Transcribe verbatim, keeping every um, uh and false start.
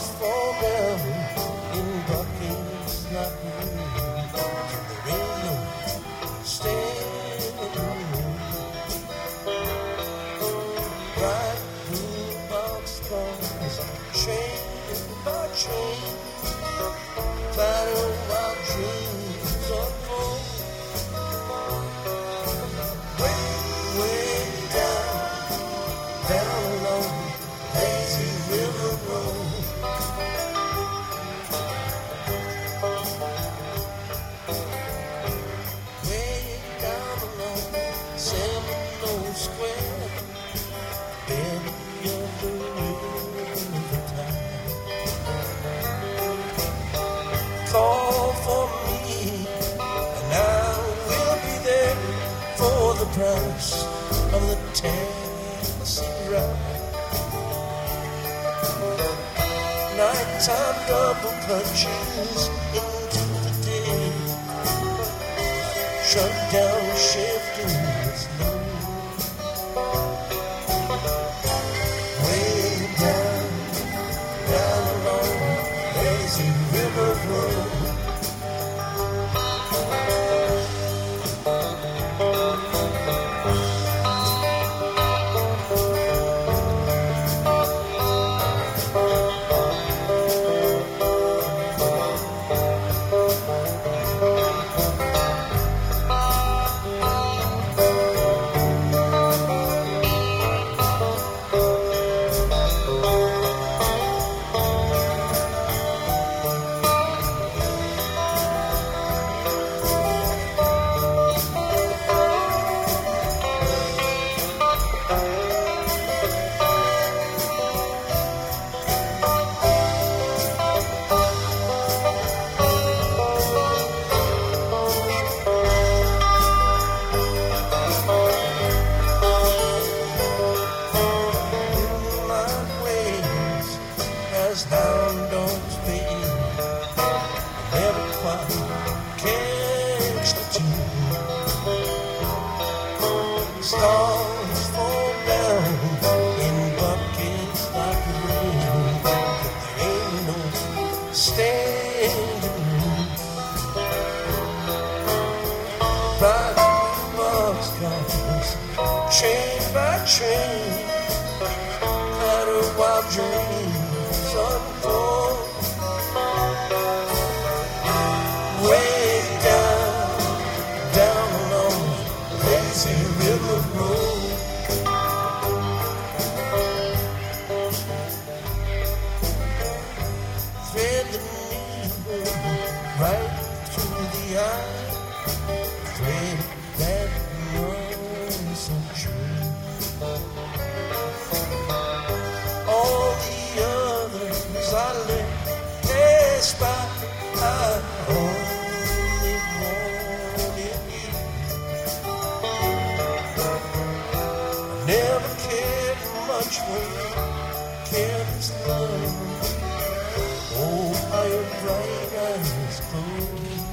fall down in buckets like rain. There ain't no standing room. Bright blue boxcars, train by train, clatter while dreams unfold. Way, way down, down along lazy river road. Way down along Seminole Square, bed of the river tide. Call for me, and I will be there for the price of the Tennessee ride. Nighttime double punches into the day, shut down shifting is low. Way down, down along lazy river road. As hound dogs bay, never quite catch the tune. Stars fall down in buckets like rain. There ain't no standing room. Bright boxcars, train by train, clatter while dreams unfold. Way down, down along lazy river road. Thread the needle right through the eye, thread that runs so true. All the others I let pass by, I only wanted you. I never cared much for careless love. Oh, how your bright eyes glow.